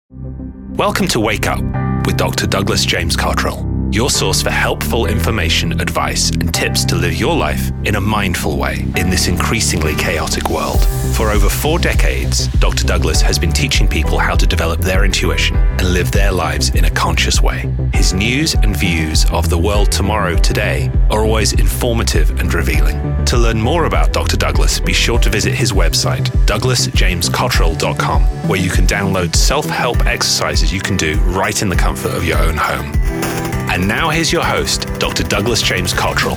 Welcome to Wake Up with Dr. Douglas James Cottrell, your source for helpful information, advice, and tips to live your life in a mindful way in this increasingly chaotic world. For over 4 decades, Dr. Douglas has been teaching people how to develop their intuition and live their lives in a conscious way. His news and views of the world tomorrow today are always informative and revealing. To learn more about Dr. Douglas, be sure to visit his website, douglasjamescottrell.com, where you can download self-help exercises you can do right in the comfort of your own home. And now here's your host, Dr. Douglas James Cottrell.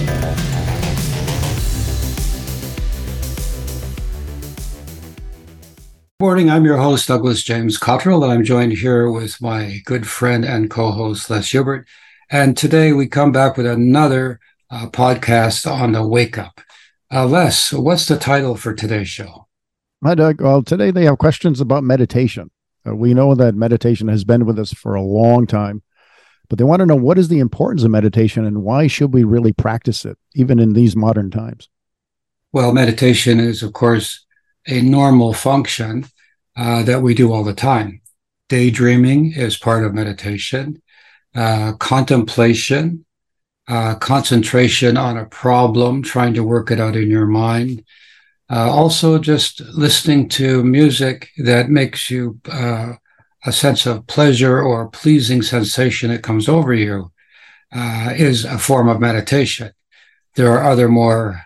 Good morning, I'm your host, Douglas James Cottrell, and I'm joined here with my good friend and co-host, Les Hubert. And today we come back with another podcast on the Wake Up. Les, what's the title for today's show? Hi, Doug. Well, today they have questions about meditation. We know that meditation has been with us for a long time, but they want to know what is the importance of meditation and why should we really practice it, even in these modern times? Well, meditation is, of course, a normal function that we do all the time. Daydreaming is part of meditation. Contemplation, concentration on a problem, trying to work it out in your mind. Also, just listening to music that makes you a sense of pleasure or pleasing sensation that comes over you is a form of meditation. There are other more,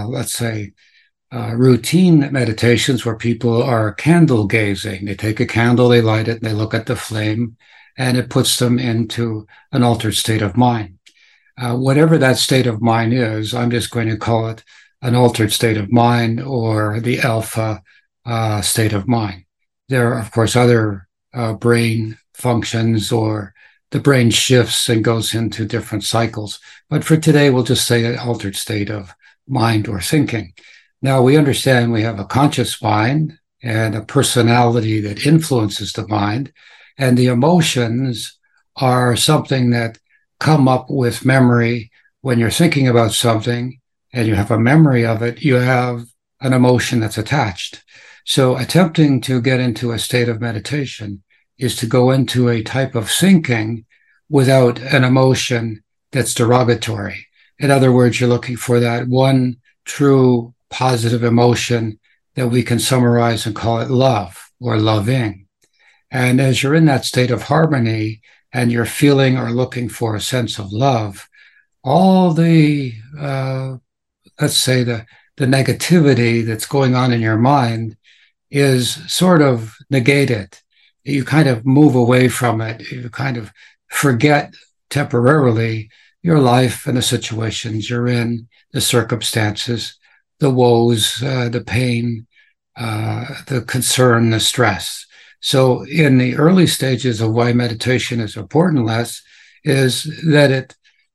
routine meditations where people are candle gazing. They take a candle, they light it, and they look at the flame, and it puts them into an altered state of mind. Whatever that state of mind is, I'm just going to call it an altered state of mind or the alpha state of mind. There are, of course, other brain functions, or the brain shifts and goes into different cycles. But for today, we'll just say an altered state of mind or thinking. Now, we understand we have a conscious mind and a personality that influences the mind, and the emotions are something that come up with memory. When you're thinking about something and you have a memory of it, you have an emotion that's attached. So attempting to get into a state of meditation is to go into a type of thinking without an emotion that's derogatory. In other words, you're looking for that one true positive emotion that we can summarize and call it love or loving. And as you're in that state of harmony and you're feeling or looking for a sense of love, all the, the negativity that's going on in your mind is sort of negated. You kind of move away from it. You kind of forget temporarily your life and the situations you're in, the circumstances, the woes, the pain, the concern, the stress. So in the early stages of why meditation is important, Les, is that it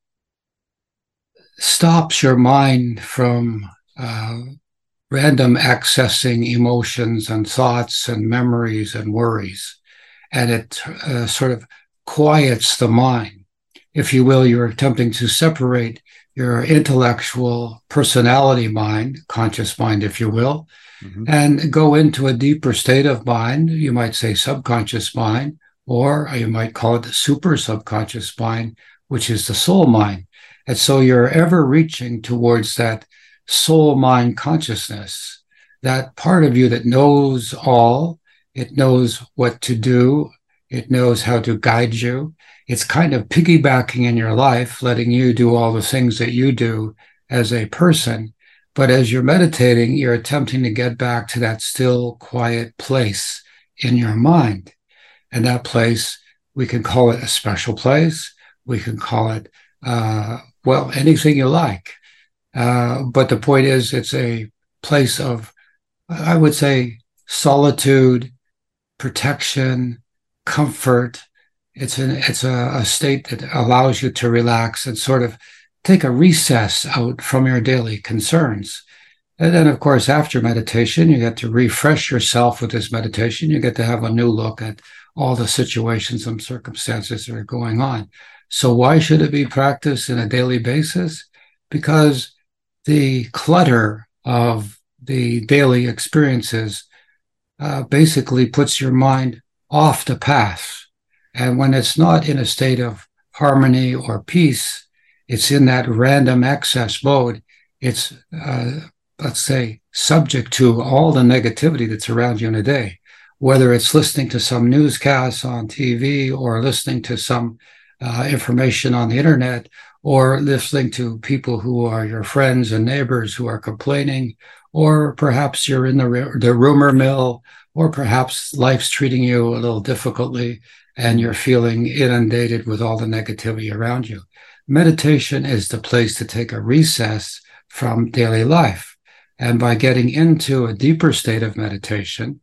stops your mind from random accessing emotions and thoughts and memories and worries. And it sort of quiets the mind. If you will, you're attempting to separate your intellectual personality mind, conscious mind, if you will, and go into a deeper state of mind. You might say subconscious mind, or you might call it the super subconscious mind, which is the soul mind. And so you're ever reaching towards that soul mind consciousness, that part of you that knows all. It knows what to do. It knows how to guide you. It's kind of piggybacking in your life, letting you do all the things that you do as a person. But as you're meditating, you're attempting to get back to that still, quiet place in your mind. And that place, we can call it a special place. We can call it, anything you like. But the point is, it's a place of, I would say, solitude, protection, comfort. It's a state that allows you to relax and sort of take a recess out from your daily concerns. And then, of course, after meditation, you get to refresh yourself with this meditation. You get to have a new look at all the situations and circumstances that are going on. So why should it be practiced on a daily basis? Because the clutter of the daily experiences basically puts your mind off the path. And when it's not in a state of harmony or peace, it's in that random access mode. It's, let's say, subject to all the negativity that's around you in a day, whether it's listening to some newscasts on TV or listening to some information on the internet, or listening to people who are your friends and neighbors who are complaining, or perhaps you're in the rumor mill, or perhaps life's treating you a little difficultly and you're feeling inundated with all the negativity around you. Meditation is the place to take a recess from daily life. And by getting into a deeper state of meditation,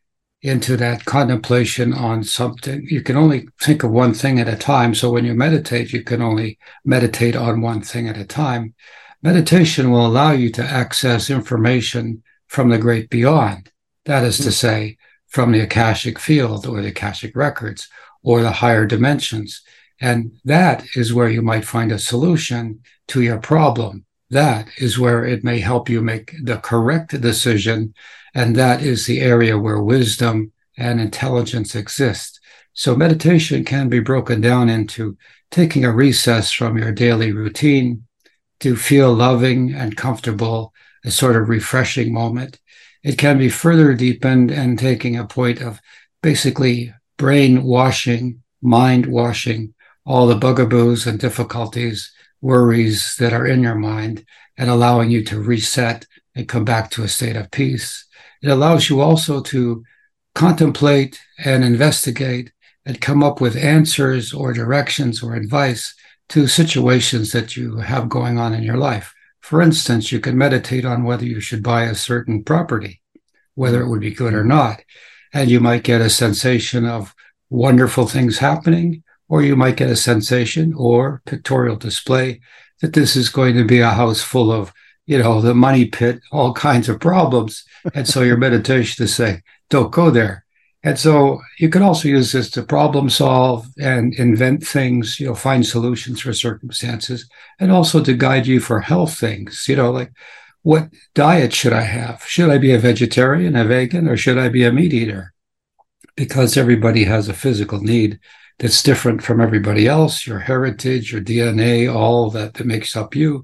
into that contemplation on something, you can only think of one thing at a time. So when you meditate, you can only meditate on one thing at a time. Meditation will allow you to access information from the great beyond. That is to say, from the Akashic field or the Akashic records or the higher dimensions. And that is where you might find a solution to your problem. That is where it may help you make the correct decision. And that is the area where wisdom and intelligence exist. So meditation can be broken down into taking a recess from your daily routine to feel loving and comfortable, a sort of refreshing moment. It can be further deepened and taking a point of basically brain washing, mind washing, all the bugaboos and difficulties, worries that are in your mind, and allowing you to reset and come back to a state of peace. It allows you also to contemplate and investigate and come up with answers or directions or advice to situations that you have going on in your life. For instance, you can meditate on whether you should buy a certain property, whether it would be good or not. And you might get a sensation of wonderful things happening, or you might get a sensation or pictorial display that this is going to be a house full of, the money pit, all kinds of problems. And so your meditation is saying, don't go there. And so you can also use this to problem solve and invent things, find solutions for circumstances, and also to guide you for health things, like what diet should I have? Should I be a vegetarian, a vegan, or should I be a meat eater? Because everybody has a physical need that's different from everybody else. Your heritage, your DNA, all that makes up you,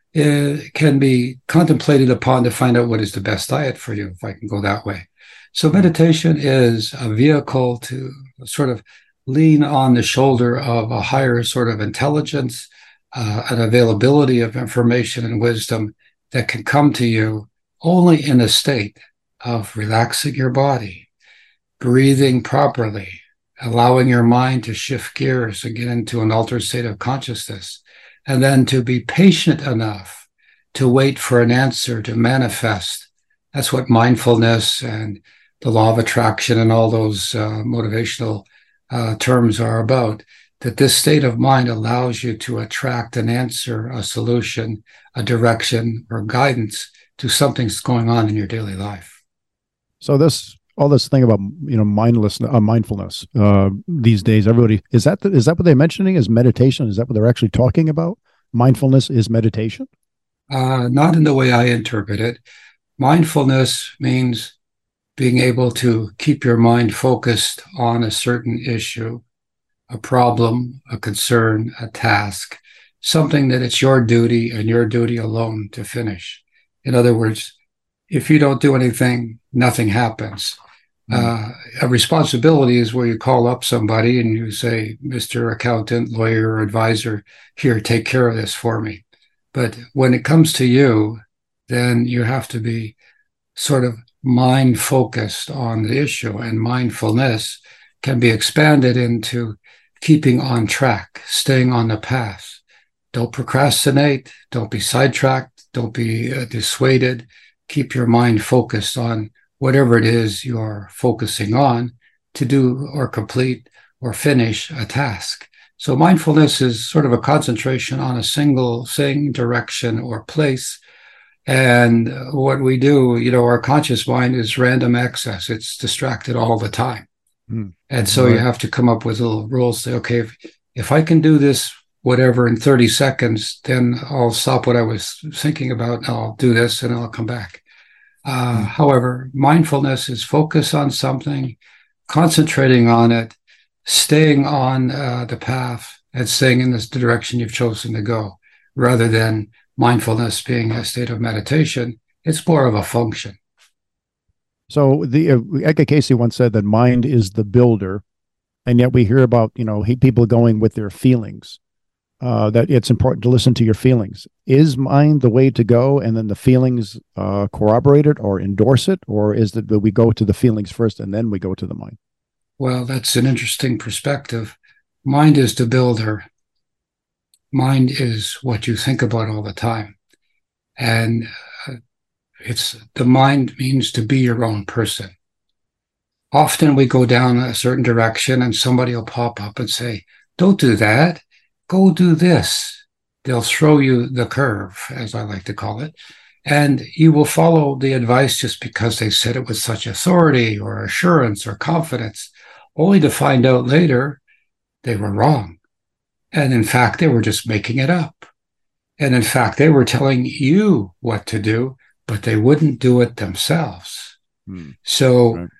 can be contemplated upon to find out what is the best diet for you, if I can go that way. So meditation is a vehicle to sort of lean on the shoulder of a higher sort of intelligence, an availability of information and wisdom that can come to you only in a state of relaxing your body, breathing properly, allowing your mind to shift gears and get into an altered state of consciousness, and then to be patient enough to wait for an answer to manifest. That's what mindfulness and the law of attraction and all those motivational terms are about, that this state of mind allows you to attract an answer, a solution, a direction, or guidance to something that's going on in your daily life. So all this thing about mindfulness these days, everybody is that what they're mentioning is meditation? Is that what they're actually talking about? Mindfulness is meditation? Not in the way I interpret it. Mindfulness means being able to keep your mind focused on a certain issue, a problem, a concern, a task, something that it's your duty and your duty alone to finish. In other words, if you don't do anything, nothing happens. A responsibility is where you call up somebody and you say, Mr. Accountant, lawyer, or advisor, here, take care of this for me. But when it comes to you, then you have to be sort of mind focused on the issue, and mindfulness can be expanded into keeping on track, staying on the path. Don't procrastinate. Don't be sidetracked. Don't be dissuaded. Keep your mind focused on whatever it is you're focusing on to do or complete or finish a task. So mindfulness is sort of a concentration on a single thing, direction, or place. And what we do, our conscious mind is random access. It's distracted all the time. And so you have to come up with little rules. Say, okay, if I can do this, whatever, in 30 seconds, then I'll stop what I was thinking about. And I'll do this and I'll come back. However, mindfulness is focus on something concentrating on it, staying on the path, and staying in this direction you've chosen to go, rather than mindfulness being a state of meditation. It's more of a function. So the Edgar Cayce once said that mind is the builder, and yet we hear about people going with their feelings. That it's important to listen to your feelings. Is mind the way to go, and then the feelings corroborate it or endorse it, or is it that we go to the feelings first and then we go to the mind? Well, that's an interesting perspective. Mind is the builder. Mind is what you think about all the time, and the mind means to be your own person. Often we go down a certain direction, and somebody will pop up and say, "Don't do that. Go do this." They'll throw you the curve, as I like to call it, and you will follow the advice just because they said it with such authority or assurance or confidence, only to find out later they were wrong. And in fact, they were just making it up. And in fact, they were telling you what to do, but they wouldn't do it themselves. So right.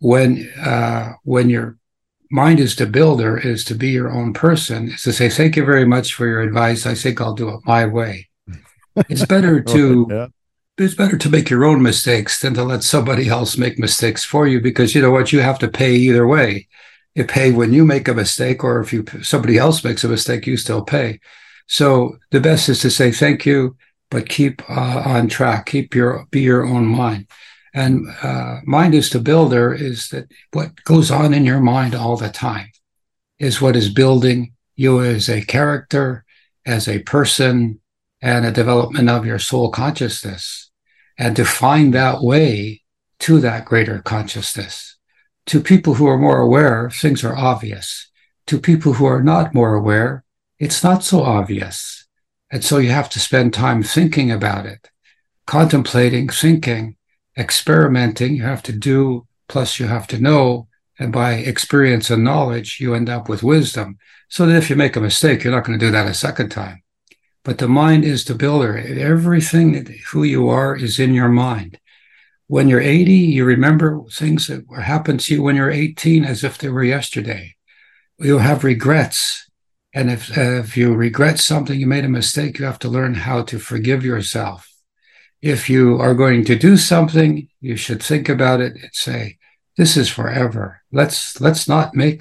When your mind is the builder, is to be your own person, is to say, "Thank you very much for your advice. I think I'll do it my way." It's better to it's better to make your own mistakes than to let somebody else make mistakes for you, because you know what, you have to pay either way. You pay when you make a mistake, or if somebody else makes a mistake, you still pay. So the best is to say thank you, but keep on track. Be your own mind. And mind is the builder, is that what goes on in your mind all the time is what is building you as a character, as a person, and a development of your soul consciousness. And to find that way to that greater consciousness. To people who are more aware, things are obvious. To people who are not more aware, it's not so obvious. And so you have to spend time thinking about it, contemplating, thinking, experimenting. You have to do, plus you have to know, and by experience and knowledge, you end up with wisdom. So that if you make a mistake, you're not going to do that a second time. But the mind is the builder. Everything, who you are, is in your mind. When you're 80, you remember things that happened to you when you're 18 as if they were yesterday. You'll have regrets. And if you regret something, you made a mistake, you have to learn how to forgive yourself. If you are going to do something, you should think about it and say, "This is forever. Let's not make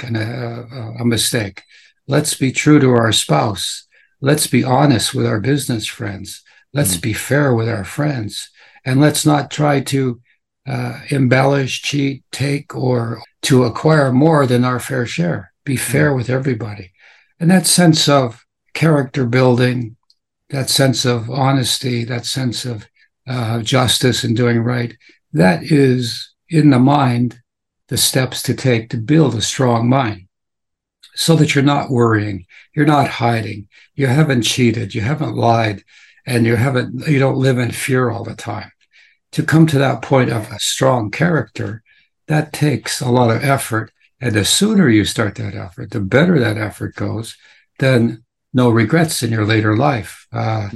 a mistake. Let's be true to our spouse. Let's be honest with our business friends. Let's be fair with our friends. And let's not try to embellish, cheat, take, or to acquire more than our fair share. Be fair with everybody." And that sense of character building, that sense of honesty, that sense of justice and doing right, that is in the mind the steps to take to build a strong mind, so that you're not worrying, you're not hiding, you haven't cheated, you haven't lied, and you don't live in fear all the time. To come to that point of a strong character, that takes a lot of effort, and the sooner you start that effort, the better that effort goes, then no regrets in your later life.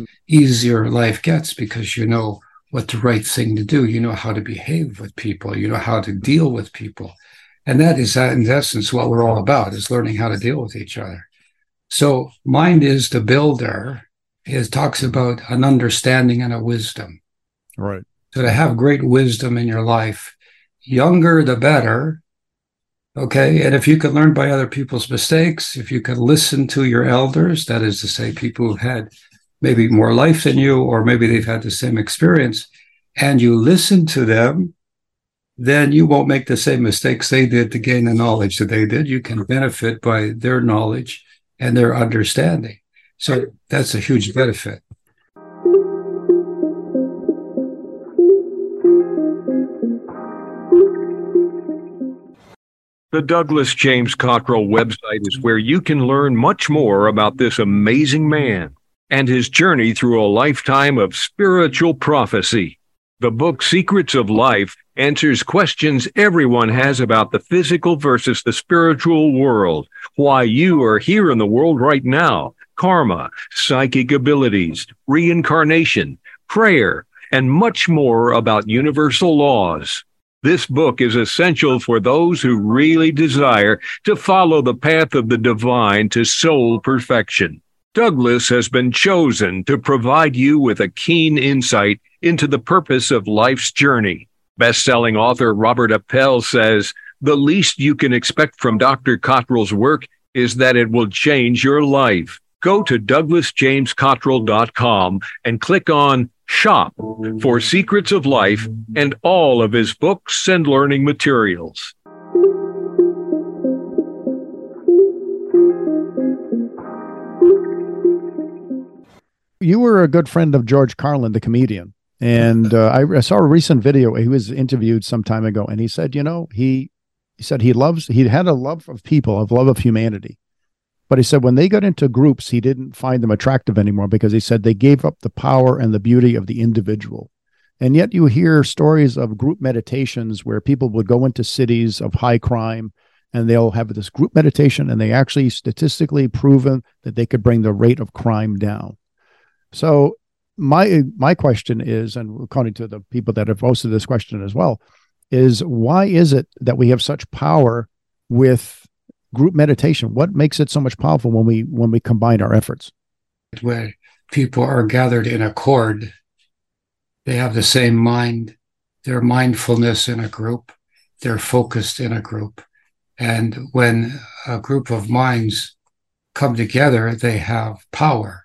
Easier life gets, because you know what the right thing to do. You know how to behave with people. You know how to deal with people. And that is, in essence, what we're all about, is learning how to deal with each other. So mind is the builder. It talks about an understanding and a wisdom. Right. So to have great wisdom in your life, younger the better. Okay. And if you can learn by other people's mistakes, if you can listen to your elders, that is to say, people who've had maybe more life than you, or maybe they've had the same experience, and you listen to them, then you won't make the same mistakes they did to gain the knowledge that they did. You can benefit by their knowledge and their understanding. So that's a huge benefit. The Douglas James Cottrell website is where you can learn much more about this amazing man and his journey through a lifetime of spiritual prophecy. The book Secrets of Life answers questions everyone has about the physical versus the spiritual world, why you are here in the world right now, karma, psychic abilities, reincarnation, prayer, and much more about universal laws. This book is essential for those who really desire to follow the path of the divine to soul perfection. Douglas has been chosen to provide you with a keen insight into the purpose of life's journey. Best-selling author Robert Appel says, "The least you can expect from Dr. Cottrell's work is that it will change your life." Go to DouglasJamesCottrell.com and click on Shop for Secrets of Life and all of his books and learning materials. You were a good friend of George Carlin, the comedian. And I saw a recent video. He was interviewed some time ago, and he said, he said he had a love of people, a love of humanity. But he said when they got into groups, he didn't find them attractive anymore because he said they gave up the power and the beauty of the individual. And yet you hear stories of group meditations where people would go into cities of high crime and they'll have this group meditation, and they actually statistically proven that they could bring the rate of crime down. So my question is, and according to the people that have posted this question as well, is why is it that we have such power with group meditation? What makes it so much powerful when we combine our efforts? Where people are gathered in accord, they have the same mind, their mindfulness in a group, they're focused in a group. And when a group of minds come together, they have power.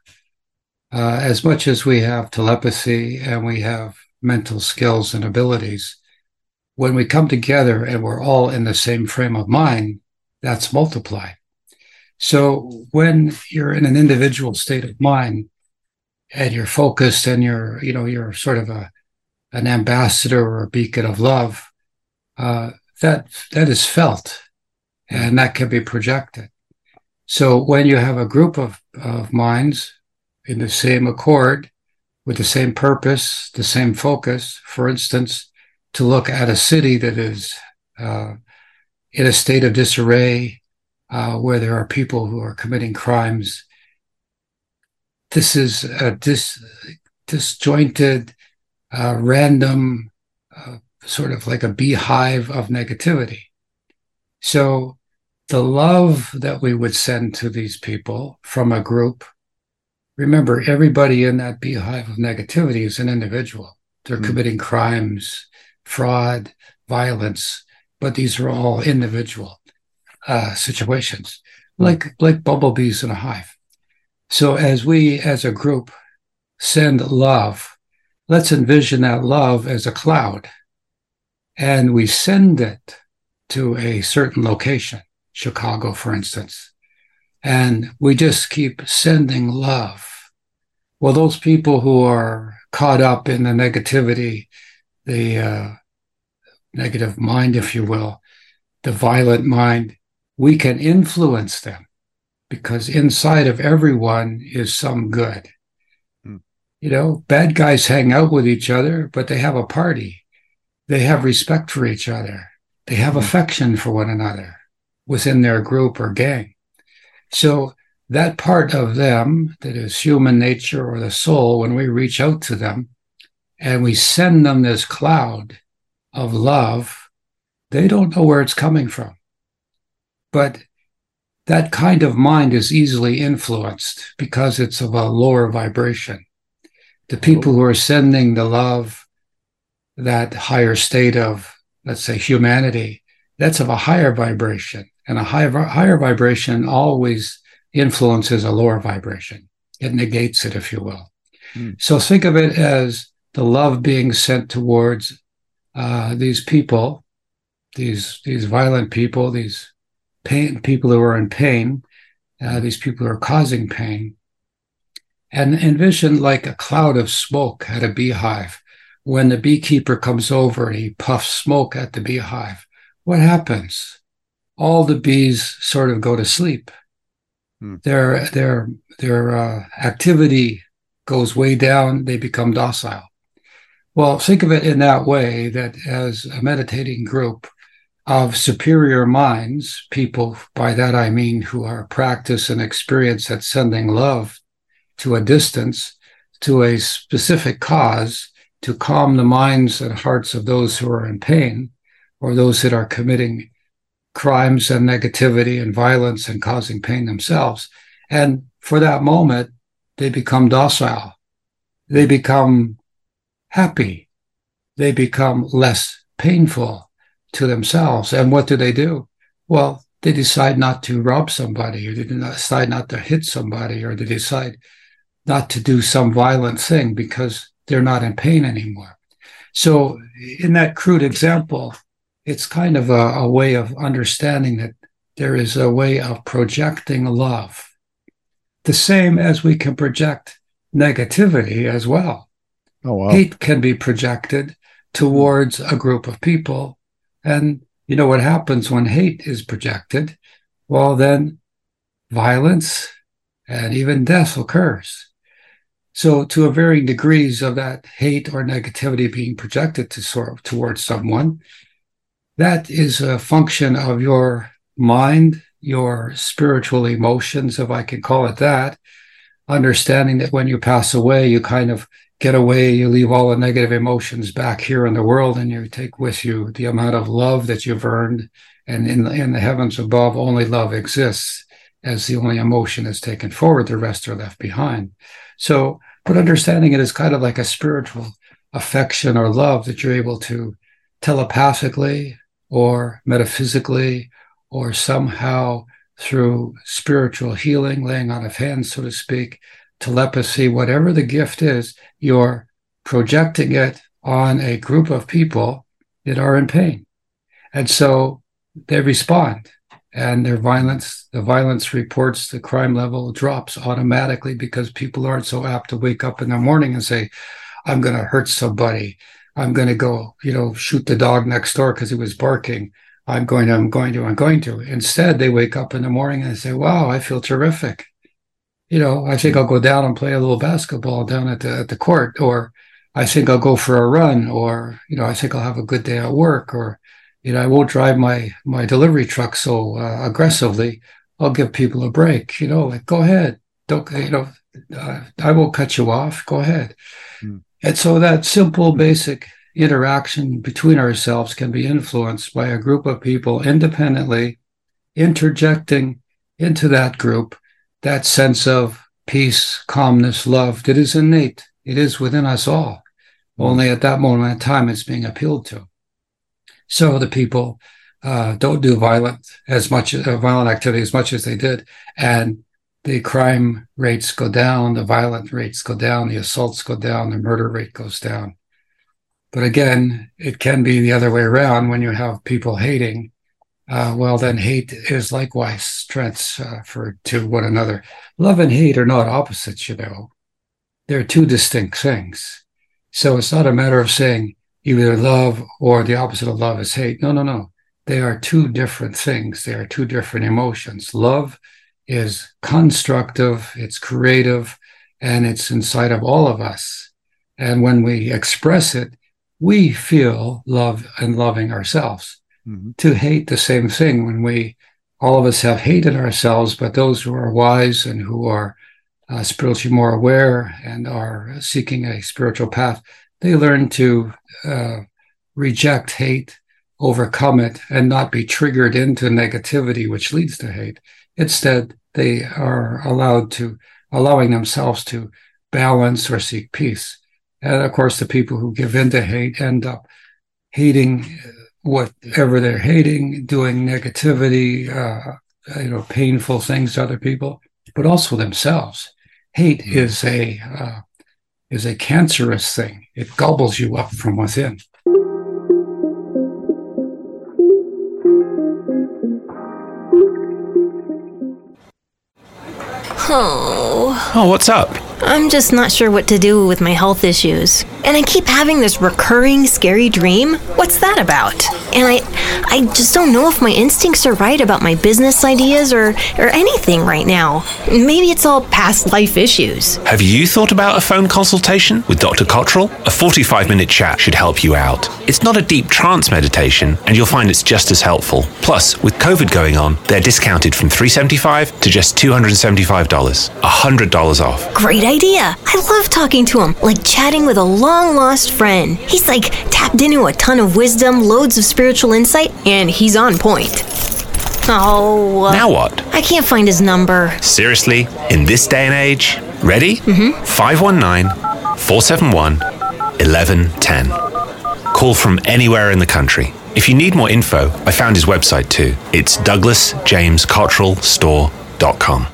As much as we have telepathy and we have mental skills and abilities, when we come together and we're all in the same frame of mind, that's multiplied. So when you're in an individual state of mind and you're focused and you're sort of an ambassador or a beacon of love, that is felt and that can be projected. So when you have a group of minds in the same accord, with the same purpose, the same focus, for instance, to look at a city that is in a state of disarray, where there are people who are committing crimes. This is a disjointed, random, sort of like a beehive of negativity. So the love that we would send to these people from a group, remember, everybody in that beehive of negativity is an individual. They're committing crimes, fraud, violence, but these are all individual situations, like bumblebees in a hive. So as we, as a group, send love, let's envision that love as a cloud, and we send it to a certain location, Chicago, for instance, and we just keep sending love. Well, those people who are caught up in the negativity, the negative mind, if you will, the violent mind, we can influence them because inside of everyone is some good. Bad guys hang out with each other, but they have a party. They have respect for each other. They have affection for one another within their group or gang. So that part of them that is human nature or the soul, when we reach out to them and we send them this cloud of love, they don't know where it's coming from. But that kind of mind is easily influenced because it's of a lower vibration. The people who are sending the love, that higher state of, let's say, humanity, that's of a higher vibration. And a higher vibration always influences a lower vibration. It negates it, if you will. So think of it as the love being sent towards these people, these violent people, these people who are in pain, these people who are causing pain. And envision like a cloud of smoke at a beehive. When the beekeeper comes over and he puffs smoke at the beehive, what happens? All the bees sort of go to sleep. Their activity goes way down. They become docile. Well, think of it in that way, that as a meditating group of superior minds, people, by that I mean who are practiced and experienced at sending love to a distance, to a specific cause, to calm the minds and hearts of those who are in pain, or those that are committing crimes and negativity and violence and causing pain themselves. And for that moment, they become docile. They become happy. They become less painful to themselves. And what do? Well, they decide not to rob somebody, or they decide not to hit somebody, or they decide not to do some violent thing because they're not in pain anymore. So in that crude example, it's kind of a way of understanding that there is a way of projecting love, the same as we can project negativity as well. Oh, wow. Hate can be projected towards a group of people. And you know what happens when hate is projected? Well, then violence and even death occurs. So to a varying degrees of that hate or negativity being projected towards someone, that is a function of your mind, your spiritual emotions, if I can call it that, understanding that when you pass away, you kind of get away, you leave all the negative emotions back here in the world, and you take with you the amount of love that you've earned. And in the heavens above, only love exists as the only emotion is taken forward. The rest are left behind. So, but understanding it is kind of like a spiritual affection or love that you're able to telepathically or metaphysically or somehow through spiritual healing, laying on of hands, so to speak, telepathy, whatever the gift is, you're projecting it on a group of people that are in pain. And so they respond, and the violence reports, the crime level drops automatically because people aren't so apt to wake up in the morning and say, I'm going to hurt somebody. I'm going to go, shoot the dog next door because he was barking. I'm going to. Instead, they wake up in the morning and say, wow, I feel terrific. I think I'll go down and play a little basketball down at the court, or I think I'll go for a run, or, I think I'll have a good day at work, or, I won't drive my delivery truck so aggressively. I'll give people a break, go ahead. Don't, I won't cut you off. Go ahead. And so that simple, basic interaction between ourselves can be influenced by a group of people independently interjecting into that group that sense of peace, calmness, love that is innate. It is within us all. Only at that moment in time, it's being appealed to. So the people don't do violent activity as much as they did. And the crime rates go down, the violent rates go down, the assaults go down, the murder rate goes down. But again, it can be the other way around when you have people hating. Then hate is likewise transferred to one another. Love and hate are not opposites, They're two distinct things. So it's not a matter of saying either love or the opposite of love is hate. No. They are two different things. They are two different emotions. Love is constructive, it's creative, and it's inside of all of us. And when we express it, we feel love and loving ourselves. Mm-hmm. To hate, the same thing. When all of us have hated ourselves, but those who are wise and who are spiritually more aware and are seeking a spiritual path, they learn to reject hate, overcome it, and not be triggered into negativity, which leads to hate. Instead, they are allowing themselves to balance or seek peace. And of course, the people who give in to hate end up hating whatever they're hating, doing negativity, painful things to other people, but also themselves. Hate is a cancerous thing. It gobbles you up from within. Oh, what's up? I'm just not sure what to do with my health issues. And I keep having this recurring scary dream. What's that about? And I just don't know if my instincts are right about my business ideas or anything right now. Maybe it's all past life issues. Have you thought about a phone consultation with Dr. Cottrell? A 45-minute chat should help you out. It's not a deep trance meditation, and you'll find it's just as helpful. Plus, with COVID going on, they're discounted from $375 to just $275. $100 off. Great idea. I love talking to him, like chatting with a long long-lost friend. He's like tapped into a ton of wisdom, loads of spiritual insight, and he's on point. Oh. Now what? I can't find his number. Seriously? In this day and age? Ready? 519-471-1110. Call from anywhere in the country. If you need more info, I found his website too. It's DouglasJamesCottrellStore.com.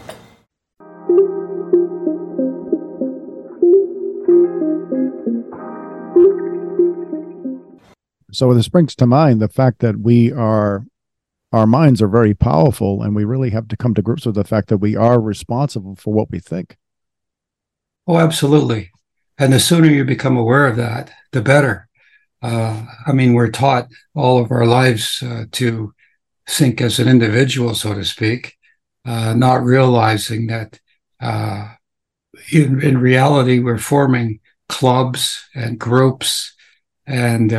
So this brings to mind the fact that our minds are very powerful, and we really have to come to grips with the fact that we are responsible for what we think. Oh, absolutely. And the sooner you become aware of that, the better. We're taught all of our lives to think as an individual, so to speak, not realizing that in reality, we're forming clubs and groups and,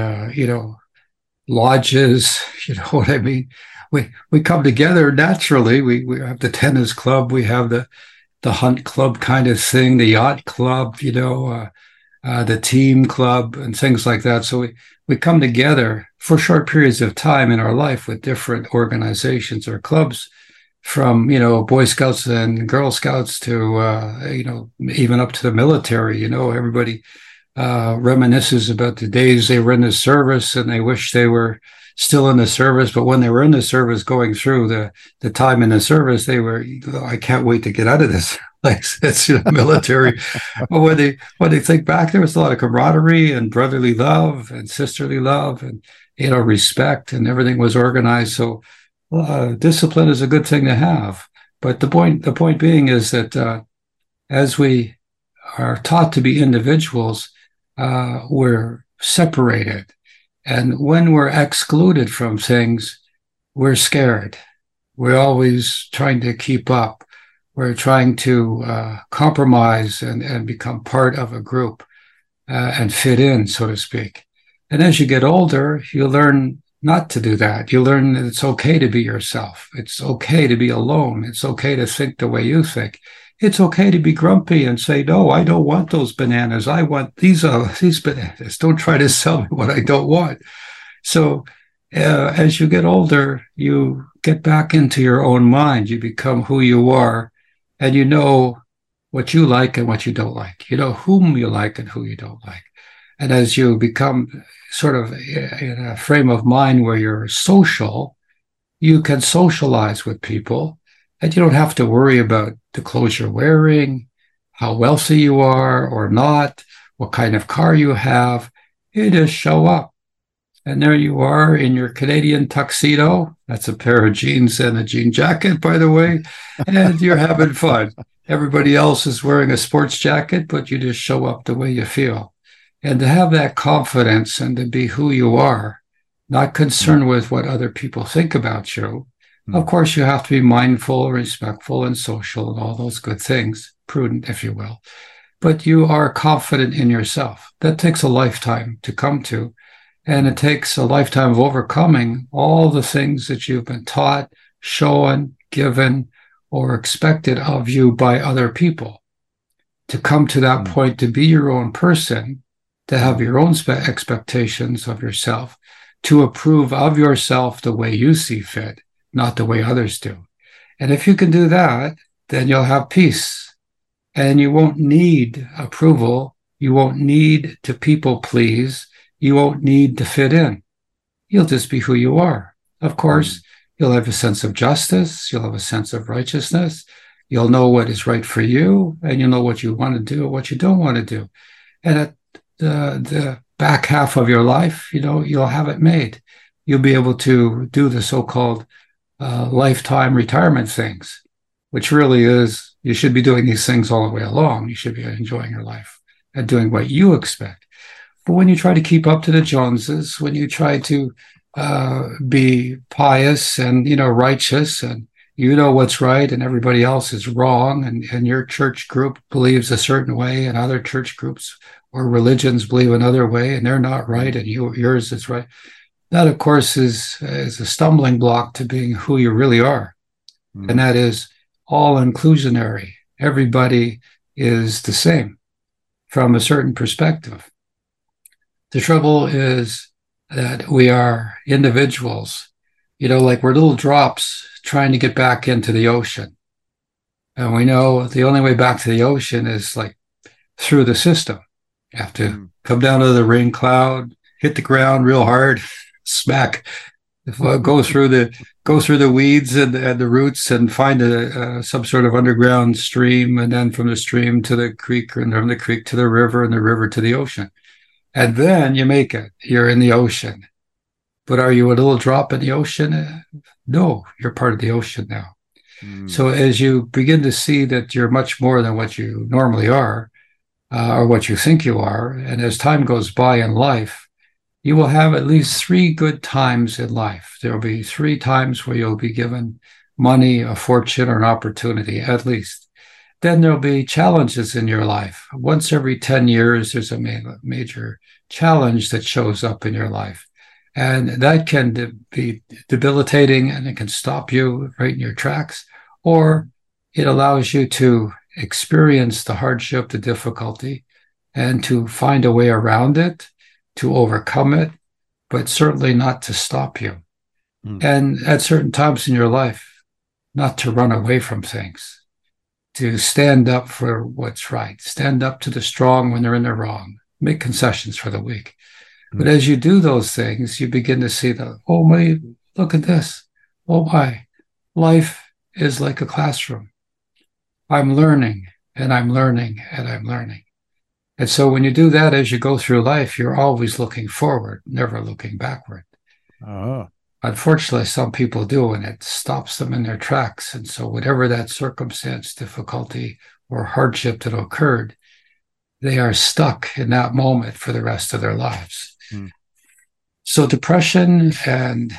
lodges, you know what I mean? We come together naturally. We have the tennis club, we have the hunt club kind of thing, the yacht club, the team club and things like that. So we come together for short periods of time in our life with different organizations or clubs, from, Boy Scouts and Girl Scouts to, even up to the military. Everybody reminisces about the days they were in the service and they wish they were still in the service. But when they were in the service, going through the time in the service, they were, I can't wait to get out of this. Like it's military. But when they think back, there was a lot of camaraderie and brotherly love and sisterly love and respect, and everything was organized. So discipline is a good thing to have. But the point being is that as we are taught to be individuals, we're separated, and when we're excluded from things, we're scared. We're always trying to keep up. We're trying to compromise and become part of a group and fit in, so to speak. And as you get older, you learn not to do that. You learn that it's okay to be yourself. It's okay to be alone. It's okay to think the way you think. It's okay to be grumpy and say, no, I don't want those bananas. I want these bananas. Don't try to sell me what I don't want. So as you get older, you get back into your own mind. You become who you are. And you know what you like and what you don't like. You know whom you like and who you don't like. And as you become sort of in a frame of mind where you're social, you can socialize with people, and you don't have to worry about the clothes you're wearing, how wealthy you are or not, what kind of car you have. You just show up. And there you are in your Canadian tuxedo. That's a pair of jeans and a jean jacket, by the way. And you're having fun. Everybody else is wearing a sports jacket, but you just show up the way you feel. And to have that confidence and to be who you are, not concerned with what other people think about you. Of course, you have to be mindful, respectful, and social, and all those good things, prudent, if you will. But you are confident in yourself. That takes a lifetime to come to. And it takes a lifetime of overcoming all the things that you've been taught, shown, given, or expected of you by other people. To come to that point, to be your own person, to have your own expectations of yourself, to approve of yourself the way you see fit, not the way others do. And if you can do that, then you'll have peace. And you won't need approval. You won't need to people please. You won't need to fit in. You'll just be who you are. Of course, you'll have a sense of justice. You'll have a sense of righteousness. You'll know what is right for you, and you'll know what you want to do and what you don't want to do. And at the back half of your life, you'll have it made. You'll be able to do the so-called lifetime retirement things, which really is, you should be doing these things all the way along. You should be enjoying your life and doing what you expect. But when you try to keep up to the Joneses, when you try to be pious and, righteous, and you know what's right and everybody else is wrong, and your church group believes a certain way and other church groups or religions believe another way and they're not right and yours is right, that, of course, is a stumbling block to being who you really are. And that is all inclusionary. Everybody is the same from a certain perspective. The trouble is that we are individuals, like we're little drops trying to get back into the ocean. And we know the only way back to the ocean is like through the system. You have to come down to the rain cloud, hit the ground real hard, smack, go through the weeds and the roots and find some sort of underground stream, and then from the stream to the creek, and from the creek to the river, and the river to the ocean. And then you make it. You're in the ocean. But are you a little drop in the ocean? No, you're part of the ocean now. So as you begin to see that you're much more than what you normally are, or what you think you are, and as time goes by in life, you will have at least 3 good times in life. There will be 3 times where you'll be given money, a fortune, or an opportunity, at least. Then there'll be challenges in your life. Once every 10 years, there's a major challenge that shows up in your life. And that can be debilitating, and it can stop you right in your tracks, or it allows you to experience the hardship, the difficulty, and to find a way around it, to overcome it, but certainly not to stop you. And at certain times in your life, not to run away from things, to stand up for what's right, stand up to the strong when they're in the wrong, make concessions for the weak. But as you do those things, you begin to see oh my, look at this. Oh my, life is like a classroom. I'm learning, and I'm learning, and I'm learning. And so when you do that, as you go through life, you're always looking forward, never looking backward. Unfortunately, some people do, and it stops them in their tracks. And so whatever that circumstance, difficulty, or hardship that occurred, they are stuck in that moment for the rest of their lives. So depression and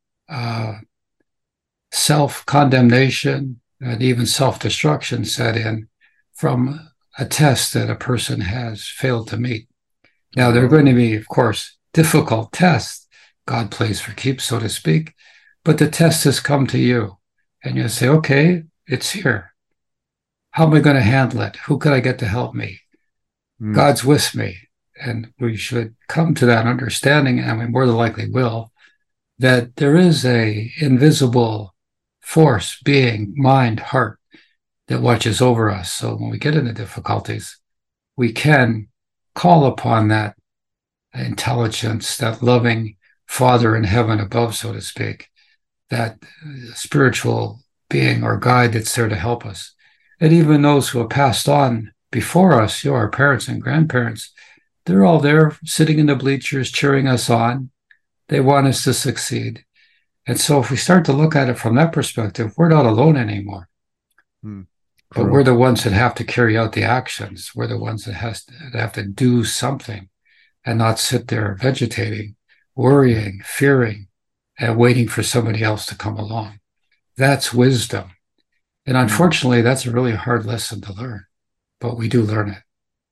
self-condemnation and even self-destruction set in from a test that a person has failed to meet. Now, there are going to be, of course, difficult tests. God plays for keeps, so to speak. But the test has come to you. And you say, okay, it's here. How am I going to handle it? Who could I get to help me? God's with me. And we should come to that understanding, and we more than likely will, that there is a invisible force, being, mind, heart, that watches over us. So when we get into difficulties, we can call upon that intelligence, that loving Father in heaven above, so to speak, that spiritual being or guide that's there to help us. And even those who have passed on before us, our parents and grandparents, they're all there sitting in the bleachers, cheering us on. They want us to succeed. And so if we start to look at it from that perspective, we're not alone anymore. But we're the ones that have to carry out the actions. We're the ones that have to do something and not sit there vegetating, worrying, fearing, and waiting for somebody else to come along. That's wisdom. And unfortunately, that's a really hard lesson to learn, but we do learn it.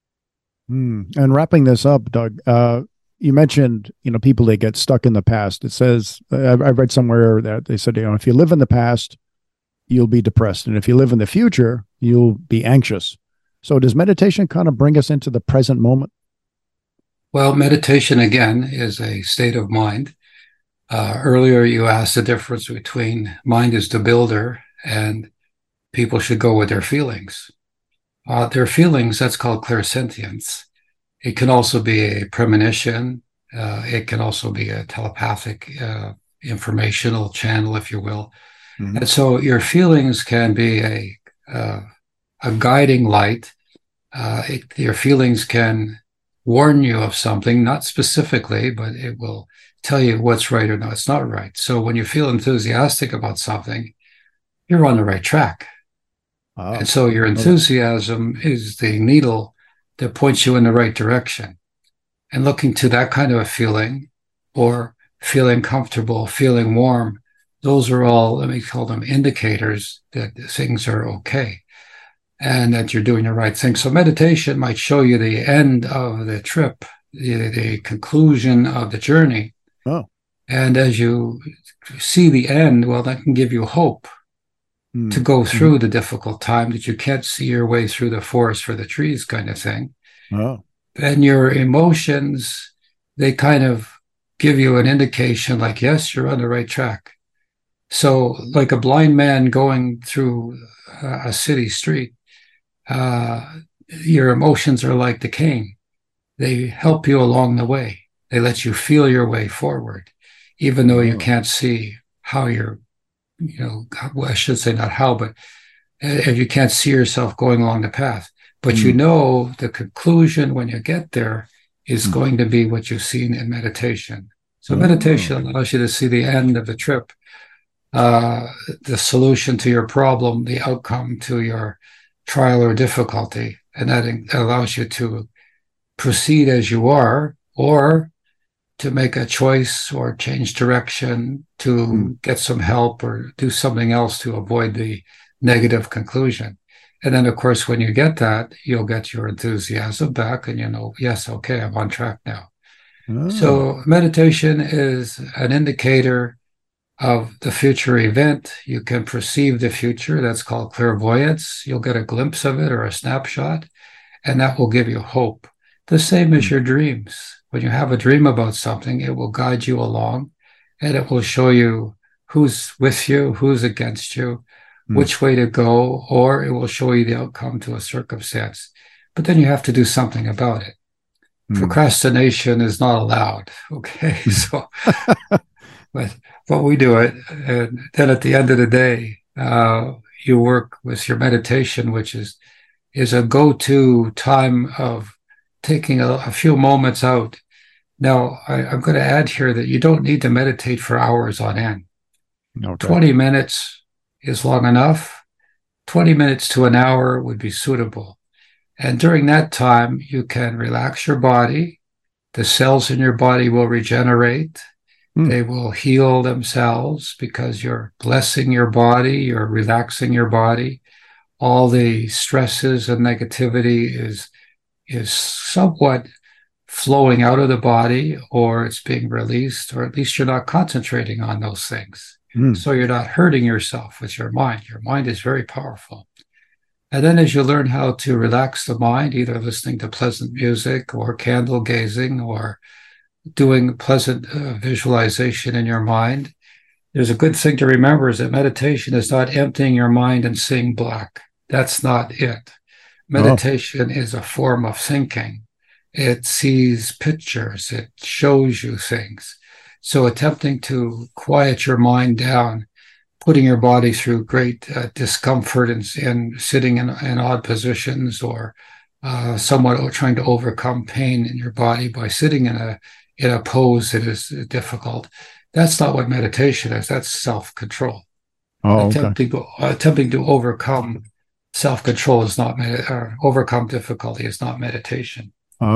And wrapping this up, Doug, you mentioned, people that get stuck in the past. It says, I've read somewhere that they said, if you live in the past, you'll be depressed. And if you live in the future, you'll be anxious. So does meditation kind of bring us into the present moment? Well, meditation, again, is a state of mind. Earlier, you asked the difference between mind as the builder and people should go with their feelings. Their feelings, that's called clairsentience. It can also be a premonition. It can also be a telepathic, informational channel, if you will. And so your feelings can be a guiding light. Your feelings can warn you of something, not specifically, but it will tell you what's right or no, it's not right. So when you feel enthusiastic about something, you're on the right track. And so your enthusiasm is the needle that points you in the right direction. And looking to that kind of a feeling, or feeling comfortable, feeling warm, those are all, let me call them indicators that things are okay and that you're doing the right thing. So meditation might show you the end of the trip, the conclusion of the journey. And as you see the end, well, that can give you hope to go through the difficult time that you can't see your way through the forest for the trees kind of thing. And your emotions they kind of give you an indication like, yes, you're on the right track. So like a blind man going through a city street, your emotions are like the cane. They help you along the way. They let you feel your way forward, even though you can't see how you're, well, I should say not how, but if you can't see yourself going along the path. But you know the conclusion when you get there is going to be what you've seen in meditation. So meditation allows you to see the end of the trip, the solution to your problem, the outcome to your trial or difficulty. And that allows you to proceed as you are, or to make a choice or change direction, to get some help or do something else to avoid the negative conclusion. And then, of course, when you get that, you'll get your enthusiasm back and yes, okay, I'm on track now. So meditation is an indicator of the future event. You can perceive the future. That's called clairvoyance. You'll get a glimpse of it or a snapshot, and that will give you hope. The same as your dreams. When you have a dream about something, it will guide you along, and it will show you who's with you, who's against you, which way to go, or it will show you the outcome to a circumstance. But then you have to do something about it. Procrastination is not allowed. Okay. So, but we do it. And then at the end of the day, you work with your meditation, which is a go-to time of taking a few moments out. Now, I'm going to add here that you don't need to meditate for hours on end. Okay. 20 minutes is long enough. 20 minutes to an hour would be suitable. And during that time, you can relax your body. The cells in your body will regenerate. They will heal themselves because you're blessing your body, you're relaxing your body. All the stresses and negativity is somewhat flowing out of the body, or it's being released, or at least you're not concentrating on those things. So you're not hurting yourself with your mind. Your mind is very powerful. And then as you learn how to relax the mind, either listening to pleasant music or candle gazing or doing pleasant visualization in your mind, there's a good thing to remember is that meditation is not emptying your mind and seeing black. That's not it. Meditation is a form of thinking. It sees pictures. It shows you things. So attempting to quiet your mind down, putting your body through great discomfort and sitting in odd positions, or somewhat trying to overcome pain in your body by sitting in a pose that is difficult. That's not what meditation is. That's self-control. Attempting to overcome self-control is not or overcome difficulty is not meditation.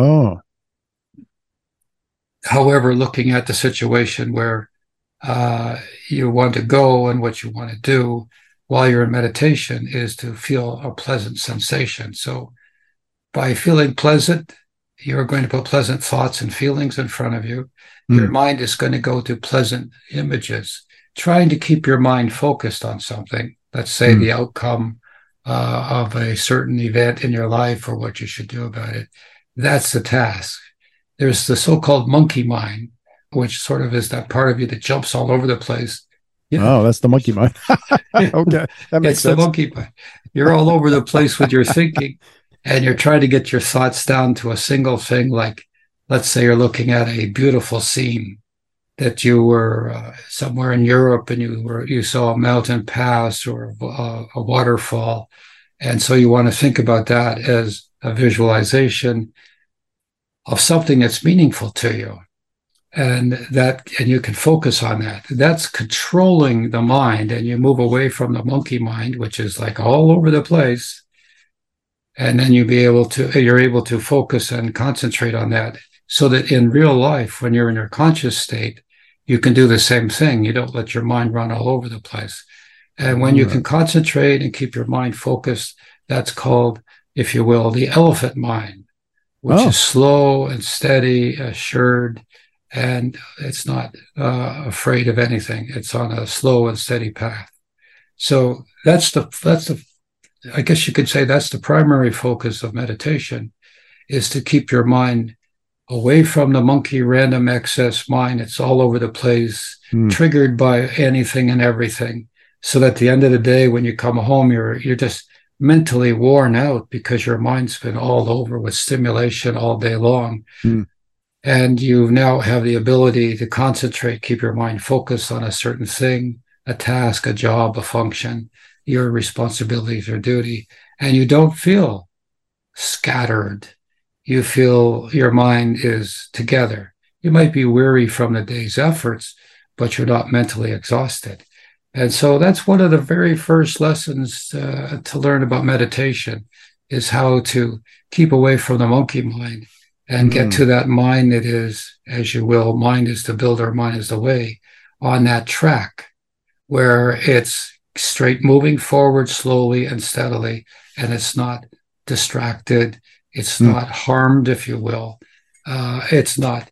However, looking at the situation where you want to go and what you want to do while you're in meditation is to feel a pleasant sensation. So by feeling pleasant, you're going to put pleasant thoughts and feelings in front of you. Your mind is going to go to pleasant images, trying to keep your mind focused on something. Let's say the outcome of a certain event in your life or what you should do about it. That's the task. There's the so-called monkey mind, which sort of is that part of you that jumps all over the place. That's the monkey mind. Okay. That makes sense. The monkey mind. You're all over the place with your thinking, and you're trying to get your thoughts down to a single thing. Like, let's say you're looking at a beautiful scene that you were somewhere in Europe and you saw a mountain pass or a waterfall. And so you want to think about that as a visualization of something that's meaningful to you. And you can focus on that. That's controlling the mind, and you move away from the monkey mind, which is like all over the place. And then you're able to focus and concentrate on that, so that in real life, when you're in your conscious state, you can do the same thing. You don't let your mind run all over the place. And when you can concentrate and keep your mind focused, that's called, if you will, the elephant mind, which is slow and steady, assured, and it's not afraid of anything. It's on a slow and steady path. So that's the I guess you could say that's the primary focus of meditation, is to keep your mind away from the monkey random access mind. It's all over the place, triggered by anything and everything. So that at the end of the day, when you come home, you're just mentally worn out because your mind's been all over with stimulation all day long. And you now have the ability to concentrate, keep your mind focused on a certain thing, a task, a job, a function, your responsibilities or duty, and you don't feel scattered. You feel your mind is together. You might be weary from the day's efforts, but you're not mentally exhausted. And so that's one of the very first lessons to learn about meditation, is how to keep away from the monkey mind and get to that mind that is, as you will, mind is the builder, mind is the way, on that track where it's straight, moving forward slowly and steadily, and it's not distracted. It's not harmed, if you will. It's not,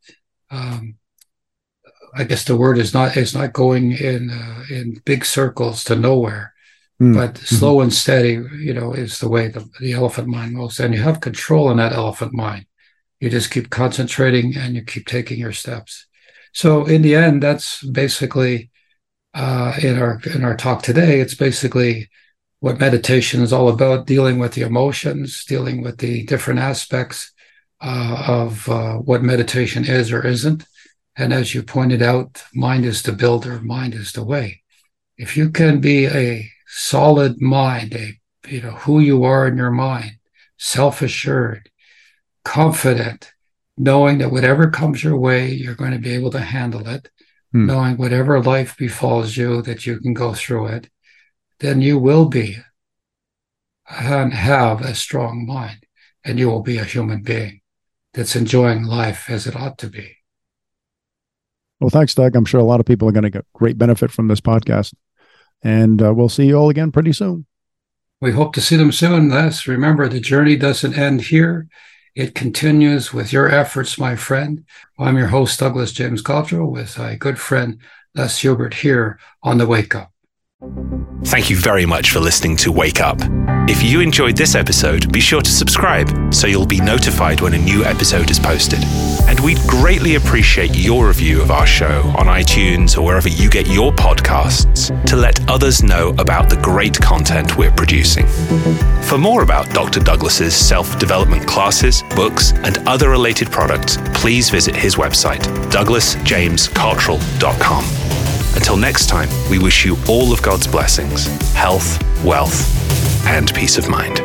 I guess the word is not going in big circles to nowhere, but slow and steady, is the way the elephant mind moves. And you have control in that elephant mind. You just keep concentrating and you keep taking your steps. So in the end, that's basically, in our talk today, it's basically what meditation is all about: dealing with the emotions, dealing with the different aspects of what meditation is or isn't. And as you pointed out, mind is the builder, mind is the way. If you can be a solid mind, who you are in your mind, self-assured, confident, knowing that whatever comes your way, you're going to be able to handle it, knowing whatever life befalls you, that you can go through it, then you will be and have a strong mind, and you will be a human being that's enjoying life as it ought to be. Well, thanks, Doug. I'm sure a lot of people are going to get great benefit from this podcast, and we'll see you all again pretty soon. We hope to see them soon. Les, remember, the journey doesn't end here. It continues with your efforts, my friend. I'm your host, Douglas James Cottrell, with my good friend, Les Hubert, here on The Wake Up. Thank you very much for listening to Wake Up. If you enjoyed this episode, be sure to subscribe so you'll be notified when a new episode is posted. And we'd greatly appreciate your review of our show on iTunes or wherever you get your podcasts, to let others know about the great content we're producing. For more about Dr. Douglas's self-development classes, books, and other related products, please visit his website, douglasjamescottrell.com. Until next time, we wish you all of God's blessings, health, wealth, and peace of mind.